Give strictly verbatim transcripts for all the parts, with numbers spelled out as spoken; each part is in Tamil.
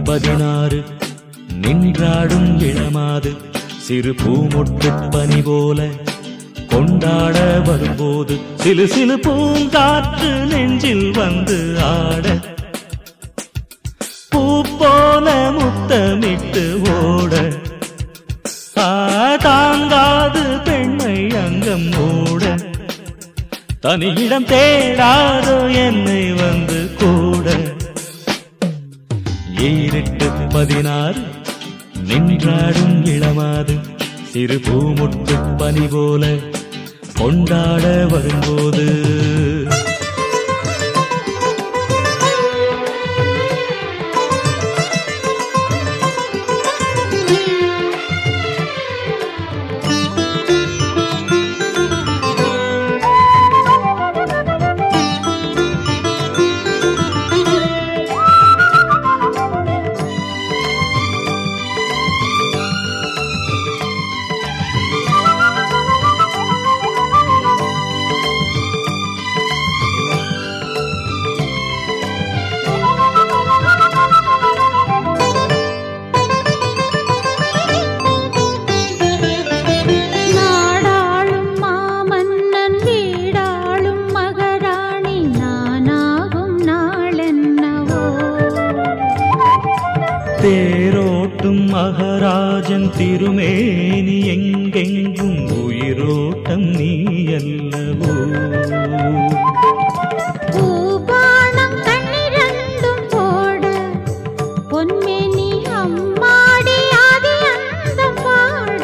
பதினாறு நின்றாடும் இளமாது சிறு பூமொட்டு பனி போல கொண்டாட வரும்போது சிலு சிலு பூங்காற்று நெஞ்சில் வந்து ஆட பூ போல முத்தமிட்டு ஓட தாங்காது பெண்மை அங்கம் ஓட தனியிடம் தேடாதோ என்னை வந்து கூட ஈரெட்டு பதினாறு நின்றாடும் இளமாது சிறு பூமுட்டு பனி போல கொண்டாட வரும்போது தேரோட்டும் மகராஜன் திருமேனி எங்கெங்கும் உயிரோட்டம் நீ அல்லவோ பூபானம் கண்ணிரண்டும் போட பொன்மேனி அம்மாடி ஆதி அந்தம் பாட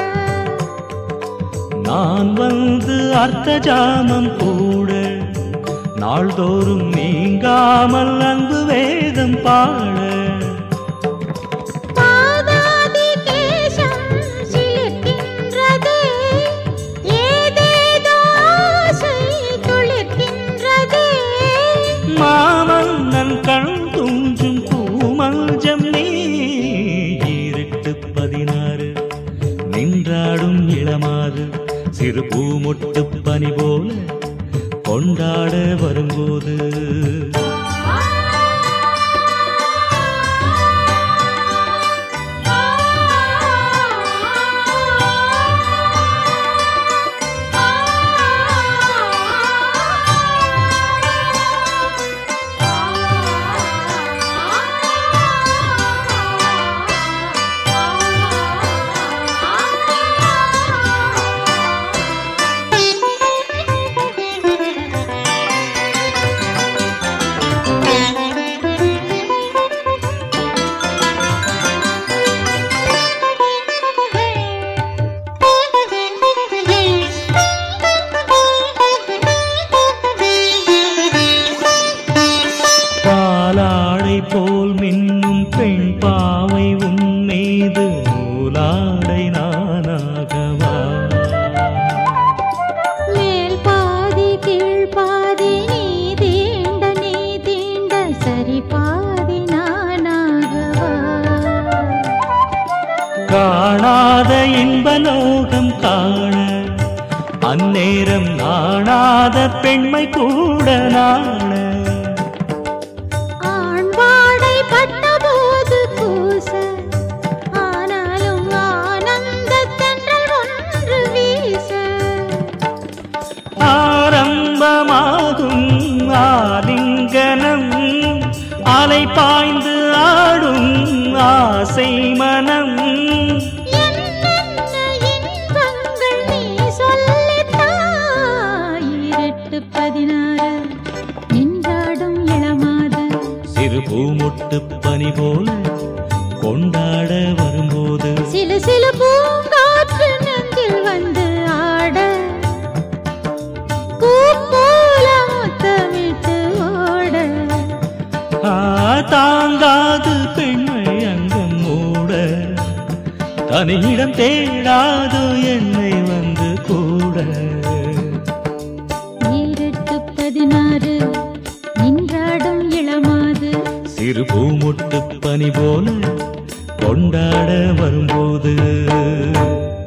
நான் வந்து அர்த்த ஜாமம் கூட நாள்தோறும் நீங்காமல் அன்பு வேதம் பாட மாமன்னன் கண் தூஞ்சும் பூமஞ்சம் நீ ஈரெட்டு பதினாறு நின்றாடும் இளமாது சிறு பூமொட்டு பனி போல கொண்டாட வரும்போது பாலாடை போல் மின்னும் பெண் பாவை உன்மீது நூலாடை நானாகவா மேல் பாதி கீழ் பாதி நீ தீண்ட நீ தீண்ட சரி பாதி நானாகவா காணாத இன்பலோகம் காண அந்நேரம் நாணாத பெண்மை கூட நாண பட்டபோது கூச ஆனாலும் ஆனந்த தென்றல் ஒன்று வீச ஆரம்பமாகும் ஆலிங்கனம் அலை பாய்ந்து ஆடும் ஆசை மனம் இன்பங்கள் நீ சொல்லித்தாய் ஈரெட்டு பதினாறு நின்றாடும் இளமாது சிறு பூமொட்டு பனி போல கொண்டாட வரும்போது சிலு சிலு பூங்காற்று நெஞ்சில் வந்து ஆட பூ போல முத்தமிட்டு ஓட தாங்காது பெண்மை அங்கம் மூட தனியிடம் தேடாது என்னை வந்து கூட ஈரெட்டு பதினாறு நின்றாடும் இளமாது சிறு பூமொட்டு பனி போல கொண்டாட வரும்போது